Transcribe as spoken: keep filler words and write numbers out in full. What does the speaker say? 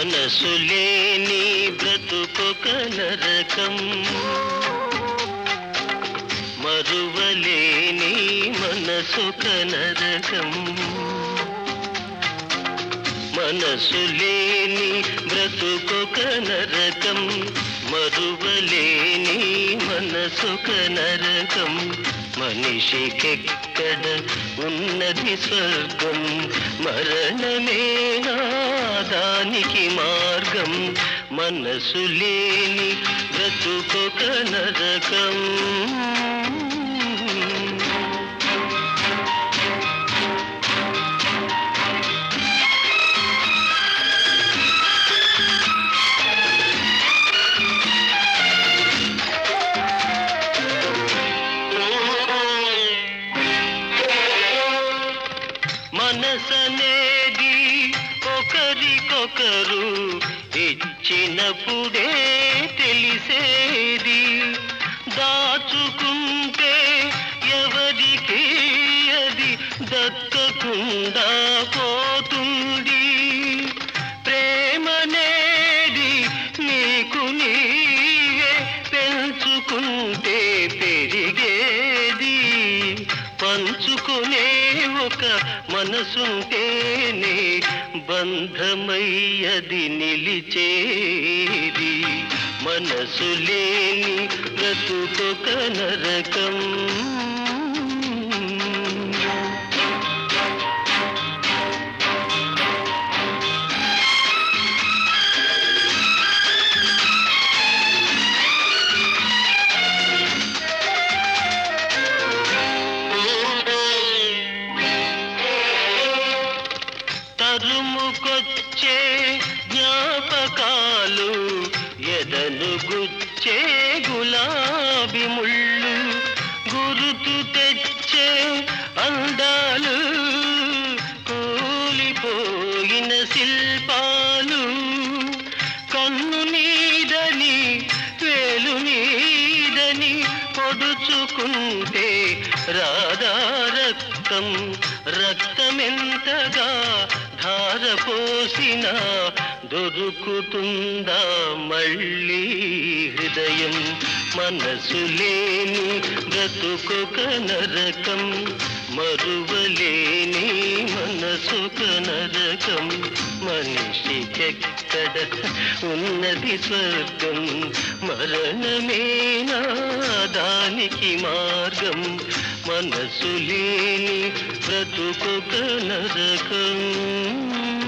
మనసు లేని బ్రతుకొక నరకం, మరువలేని మనసొక నరకం. మనసు లేని బ్రతుకొక నరకం, మరువలేని మనసొక నరకం. మనిషికెక్కడ ఉన్నది స్వర్గం, మరణమేనా దానికి మార్గం. మనసు లేని బ్రతుకొక నరకం. మనసనేది ఒకరికొకరు ఇచ్చినప్పుడే తెలిసేది, దాచుకుంటే ఎవరికి అది దక్కకుండా పోతుంది. ప్రేమనేది నీకు నీవే పెంచుకుంటే పెరిగేది, పంచుకునే ఒక మనసుంటేనే బంధమయ్యది నిలిచేది. మనసు లేని బ్రతుకొక నరకం. తరుముకొచ్చే జ్ఞాపకాలు, ఎదను గుచ్చే గులాబీ ముళ్ళు, గురుతు తెచ్చే అందాలు, కూలిపోయిన శిల్పాలు. కన్ను నీదని వేలు నీదని పొడుచుకుంటే రాధా రక్తం, రక్తమెంతగా ధారపోసిన దొరుకుతుందా మళ్ళీ హృదయం. మనసు లేని బ్రతుకొక నరకం, మరువలేని మనసొక నరకం. మనిషికెక్కడ ఉన్నది స్వర్గం, మరణమేనా దానికి మార్గం. మనసు లేని బ్రతుకొక నరకం.